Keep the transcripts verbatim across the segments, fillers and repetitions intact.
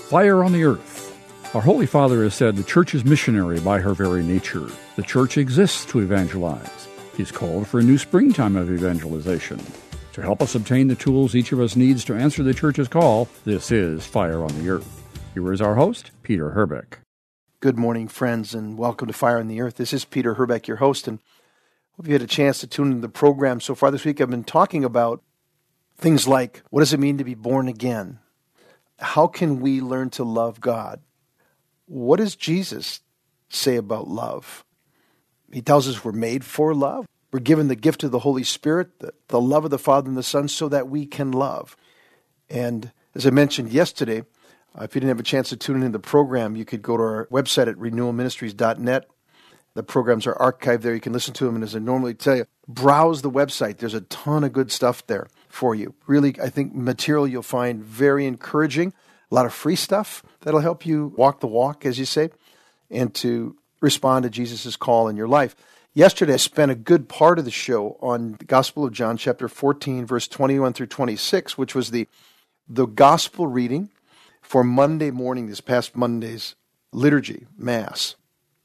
Fire on the Earth. Our Holy Father has said the Church is missionary by her very nature. The Church exists to evangelize. He's called for a new springtime of evangelization. To help us obtain the tools each of us needs to answer the Church's call, this is Fire on the Earth. Here is our host, Peter Herbeck. Good morning, friends, and welcome to Fire on the Earth. This is Peter Herbeck, your host, and hope you had a chance to tune into the program. So far this week, I've been talking about things like, what does it mean to be born again? How can we learn to love God? What does Jesus say about love? He tells us we're made for love. We're given the gift of the Holy Spirit, the, the love of the Father and the Son, so that we can love. And as I mentioned yesterday, uh, if you didn't have a chance to tune into the program, you could go to our website at renewal ministries dot net. The programs are archived there. You can listen to them. And as I normally tell you, browse the website. There's a ton of good stuff there for you. Really, I think material you'll find very encouraging. A lot of free stuff that'll help you walk the walk, as you say, and to respond to Jesus' call in your life. Yesterday, I spent a good part of the show on the Gospel of John, chapter fourteen, verse twenty-one through twenty-six, which was the, the gospel reading for Monday morning, this past Monday's liturgy, Mass.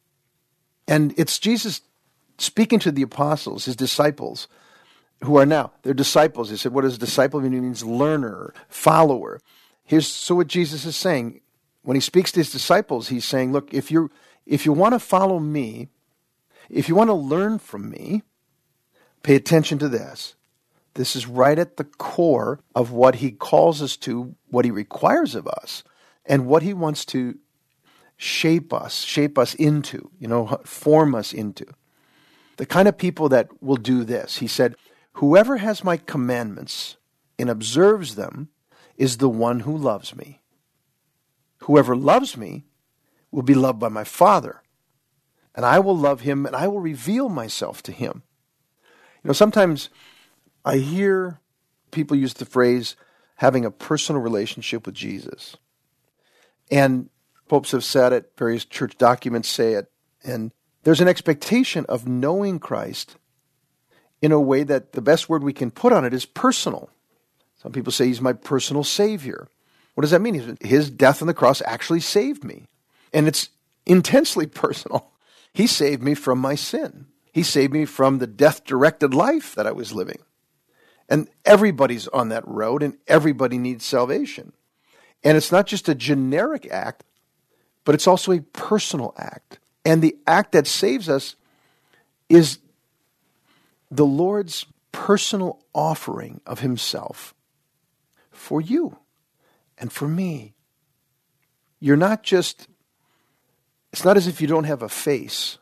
And it's Jesus speaking to the apostles, his disciples, who are now, they're disciples. He said, what does disciple mean? It means learner, follower. Here's so what Jesus is saying. When he speaks to his disciples, he's saying, look, if you if you want to follow me, if you want to learn from me, pay attention to this. This is right at the core of what he calls us to, what he requires of us, and what he wants to shape us, shape us into, you know, form us into. The kind of people that will do this. He said, whoever has my commandments and observes them is the one who loves me. Whoever loves me will be loved by my Father, and I will love him and I will reveal myself to him. You know, sometimes I hear people use the phrase having a personal relationship with Jesus. And popes have said it, various church documents say it, and there's an expectation of knowing Christ in a way that the best word we can put on it is personal. Some people say he's my personal Savior. What does that mean? His death on the cross actually saved me. And it's intensely personal. He saved me from my sin. He saved me from the death-directed life that I was living. And everybody's on that road, and everybody needs salvation. And it's not just a generic act, but it's also a personal act. And the act that saves us is the Lord's personal offering of himself for you and for me. You're not just, it's not as if you don't have a face.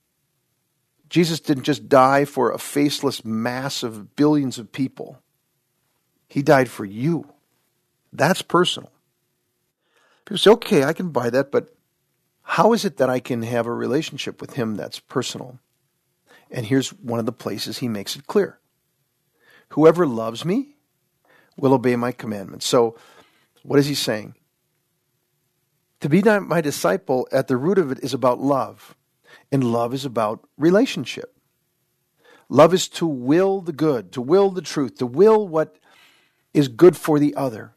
Jesus didn't just die for a faceless mass of billions of people. He died for you. That's personal. People say, okay, I can buy that, but how is it that I can have a relationship with him that's personal? And here's one of the places he makes it clear. Whoever loves me will obey my commandments. So what is he saying? To be my disciple, at the root of it is about love. And love is about relationship. Love is to will the good, to will the truth, to will what is good for the other.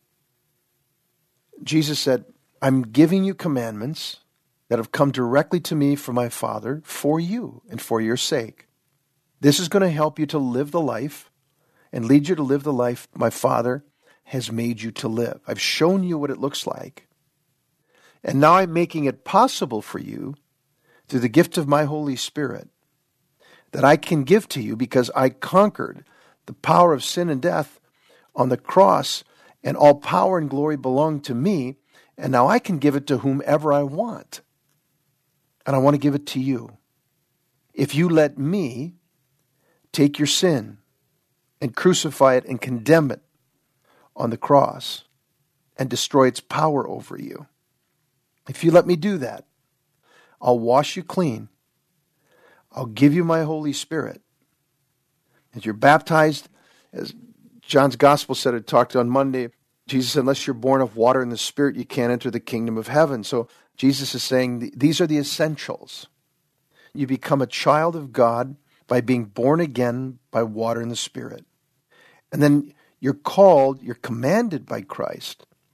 Jesus said, I'm giving you commandments that have come directly to me from my Father for you and for your sake. This is going to help you to live the life and lead you to live the life my Father has made you to live. I've shown you what it looks like. And now I'm making it possible for you through the gift of my Holy Spirit that I can give to you because I conquered the power of sin and death on the cross, and all power and glory belong to me, and now I can give it to whomever I want. And I want to give it to you. If you let me take your sin and crucify it and condemn it on the cross and destroy its power over you. If you let me do that, I'll wash you clean. I'll give you my Holy Spirit. As you're baptized, as John's Gospel said, it talked on Monday, Jesus said, unless you're born of water and the Spirit, you can't enter the kingdom of heaven. So Jesus is saying these are the essentials. You become a child of God by being born again by water and the Spirit. And then you're called, you're commanded by Christ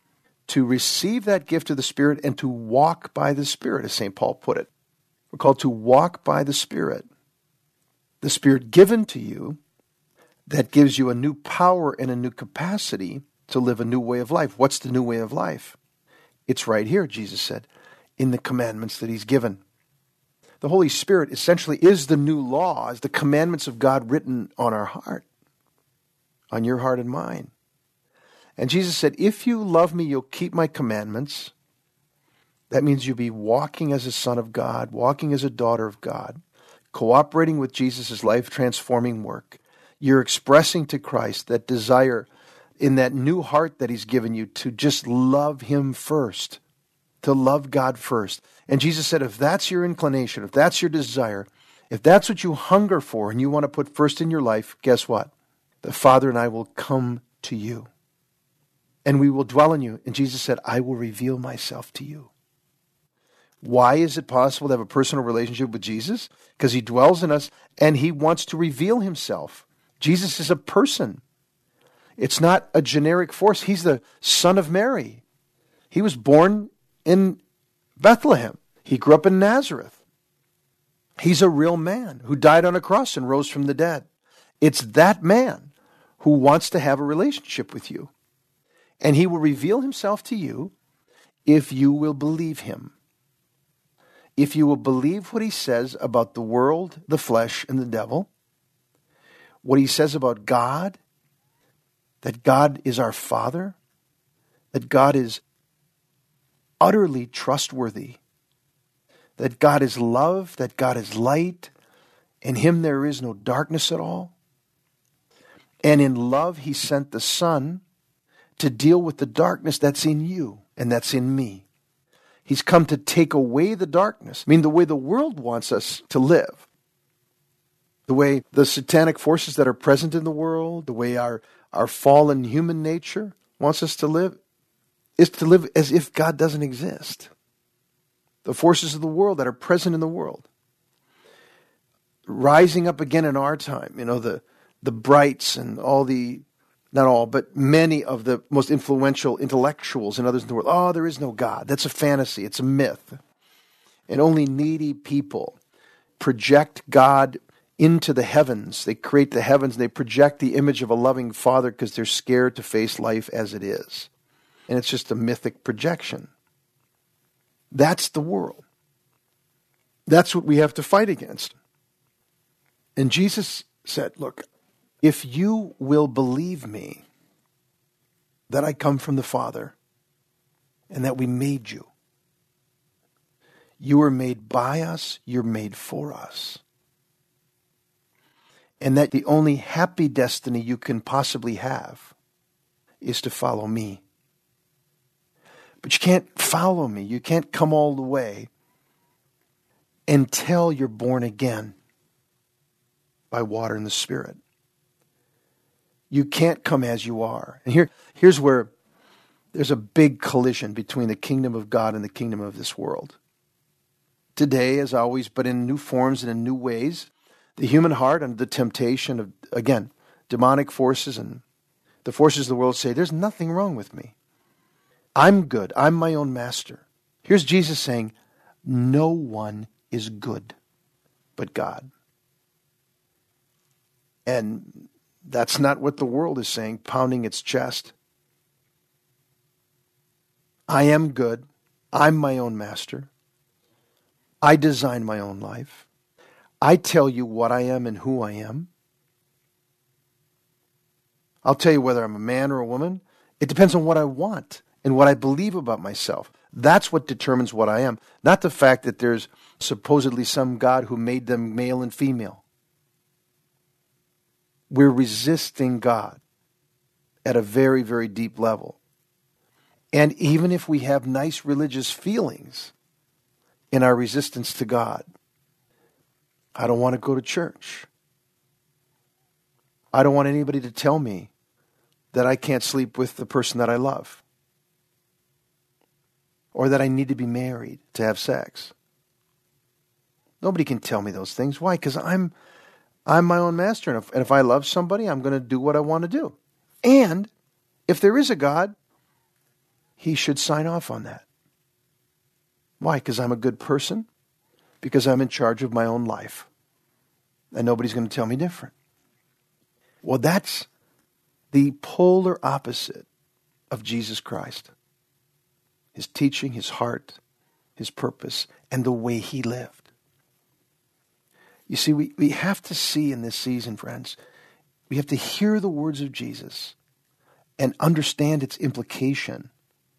to receive that gift of the Spirit and to walk by the Spirit, as Saint Paul put it. We're called to walk by the Spirit. The Spirit given to you that gives you a new power and a new capacity to live a new way of life. What's the new way of life? It's right here, Jesus said, in the commandments that he's given. The Holy Spirit essentially is the new law, is the commandments of God written on our heart, on your heart and mine. And Jesus said, if you love me, you'll keep my commandments. That means you'll be walking as a son of God, walking as a daughter of God, cooperating with Jesus' life-transforming work. You're expressing to Christ that desire in that new heart that he's given you to just love him first, to love God first. And Jesus said, if that's your inclination, if that's your desire, if that's what you hunger for and you want to put first in your life, guess what? The Father and I will come to you. And we will dwell in you. And Jesus said, I will reveal myself to you. Why is it possible to have a personal relationship with Jesus? Because he dwells in us and he wants to reveal himself. Jesus is a person. It's not a generic force. He's the Son of Mary. He was born in Bethlehem. He grew up in Nazareth. He's a real man who died on a cross and rose from the dead. It's that man who wants to have a relationship with you. And he will reveal himself to you if you will believe him. If you will believe what he says about the world, the flesh, and the devil, what he says about God, that God is our Father, that God is utterly trustworthy, that God is love, that God is light, in him there is no darkness at all. And in love he sent the Son to deal with the darkness that's in you and that's in me. He's come to take away the darkness. I mean, the way the world wants us to live, the way the satanic forces that are present in the world, the way our, our fallen human nature wants us to live, is to live as if God doesn't exist. The forces of the world that are present in the world. Rising up again in our time, you know, the, the Brights and all the, not all, but many of the most influential intellectuals and others in the world. Oh, there is no God. That's a fantasy. It's a myth. And only needy people project God into the heavens. They create the heavens. And they project the image of a loving Father because they're scared to face life as it is. And it's just a mythic projection. That's the world. That's what we have to fight against. And Jesus said, look, if you will believe me that I come from the Father and that we made you, you were made by us, you're made for us. And that the only happy destiny you can possibly have is to follow me. But you can't follow me. You can't come all the way until you're born again by water and the Spirit. You can't come as you are. And here, here's where there's a big collision between the kingdom of God and the kingdom of this world. Today, as always, but in new forms and in new ways, the human heart under the temptation of, again, demonic forces and the forces of the world say, there's nothing wrong with me. I'm good. I'm my own master. Here's Jesus saying, no one is good but God. And that's not what the world is saying, pounding its chest. I am good. I'm my own master. I design my own life. I tell you what I am and who I am. I'll tell you whether I'm a man or a woman. It depends on what I want and what I believe about myself. That's what determines what I am, not the fact that there's supposedly some God who made them male and female. We're resisting God at a very, very deep level. And even if we have nice religious feelings in our resistance to God, I don't want to go to church. I don't want anybody to tell me that I can't sleep with the person that I love, or that I need to be married to have sex. Nobody can tell me those things. Why? Because I'm I'm my own master, and if, and if I love somebody, I'm going to do what I want to do. And if there is a God, he should sign off on that. Why? Because I'm a good person? Because I'm in charge of my own life. And nobody's going to tell me different. Well, that's the polar opposite of Jesus Christ. His teaching, his heart, his purpose, and the way he lived. You see, we, we have to see in this season, friends, we have to hear the words of Jesus and understand its implication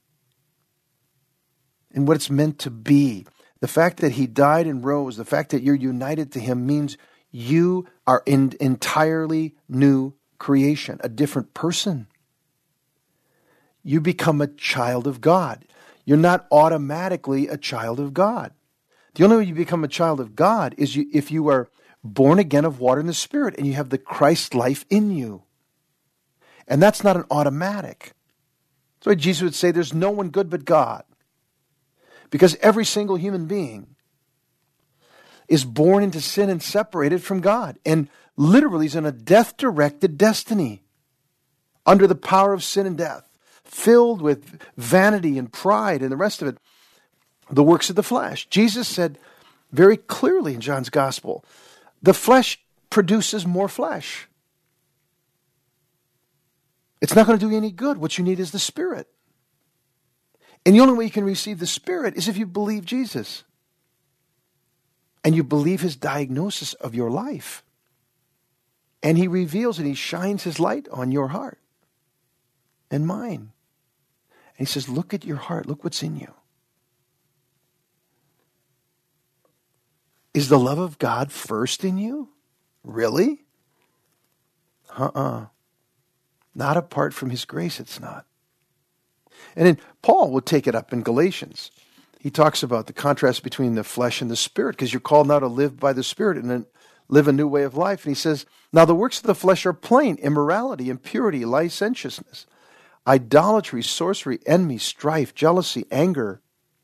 and what it's meant to be. The fact that he died and rose, the fact that you're united to him means you are an entirely new creation, a different person. You become a child of God. You're not automatically a child of God. The only way you become a child of God is you, if you are born again of water and the Spirit and you have the Christ life in you. And that's not an automatic. That's why Jesus would say there's no one good but God. Because every single human being is born into sin and separated from God. And literally is in a death-directed destiny. Under the power of sin and death. Filled with vanity and pride and the rest of it. The works of the flesh. Jesus said very clearly in John's Gospel, the flesh produces more flesh. It's not going to do you any good. What you need is the Spirit. And the only way you can receive the Spirit is if you believe Jesus. And you believe his diagnosis of your life. And he reveals and he shines his light on your heart and mine. And he says, look at your heart. Look what's in you. Is the love of God first in you? Really? Uh-uh. Not apart from his grace, it's not. And then Paul will take it up in Galatians. He talks about the contrast between the flesh and the Spirit, because you're called now to live by the Spirit and then live a new way of life. And he says, now the works of the flesh are plain: immorality, impurity, licentiousness, idolatry, sorcery, envy, strife, jealousy, anger,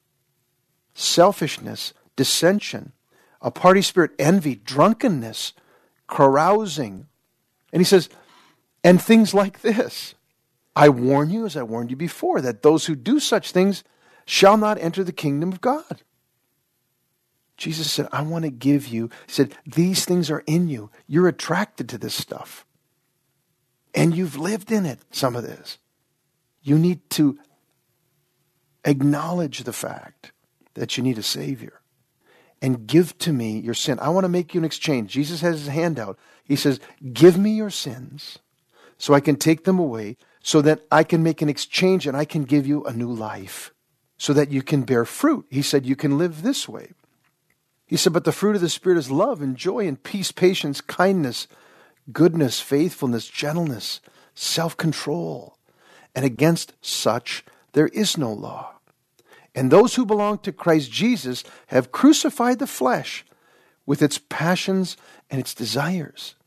selfishness, dissension, a party spirit, envy, drunkenness, carousing. And he says, and things like this. I warn you, as I warned you before, that those who do such things shall not enter the kingdom of God. Jesus said, I want to give you, he said, these things are in you. You're attracted to this stuff. And you've lived in it, some of this. You need to acknowledge the fact that you need a Savior. And give to me your sin. I want to make you an exchange. Jesus has his hand out. He says, give me your sins so I can take them away, so that I can make an exchange and I can give you a new life, so that you can bear fruit. He said, you can live this way. He said, but the fruit of the Spirit is love and joy and peace, patience, kindness, goodness, faithfulness, gentleness, self-control. And against such there is no law. And those who belong to Christ Jesus have crucified the flesh with its passions and its desires.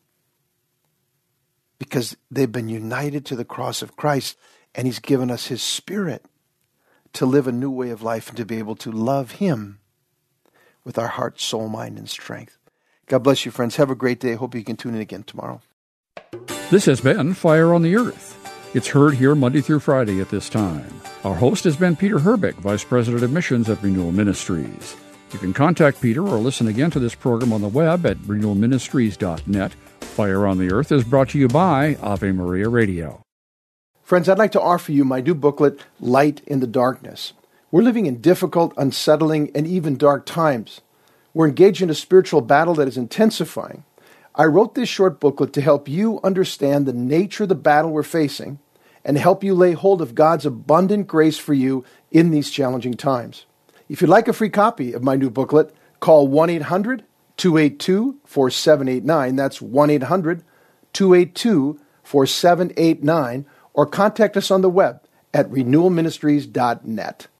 Because they've been united to the cross of Christ, and he's given us his Spirit to live a new way of life and to be able to love him with our heart, soul, mind, and strength. God bless you, friends. Have a great day. Hope you can tune in again tomorrow. This has been Fire on the Earth. It's heard here Monday through Friday at this time. Our host has been Peter Herbeck, Vice President of Missions at Renewal Ministries. You can contact Peter or listen again to this program on the web at renewal ministries dot net. Fire on the Earth is brought to you by Ave Maria Radio. Friends, I'd like to offer you my new booklet, Light in the Darkness. We're living in difficult, unsettling, and even dark times. We're engaged in a spiritual battle that is intensifying. I wrote this short booklet to help you understand the nature of the battle we're facing and help you lay hold of God's abundant grace for you in these challenging times. If you'd like a free copy of my new booklet, call one eight hundred two eight two four seven eight nine. That's one eight hundred two eight two four seven eight nine. Or contact us on the web at renewal ministries dot net.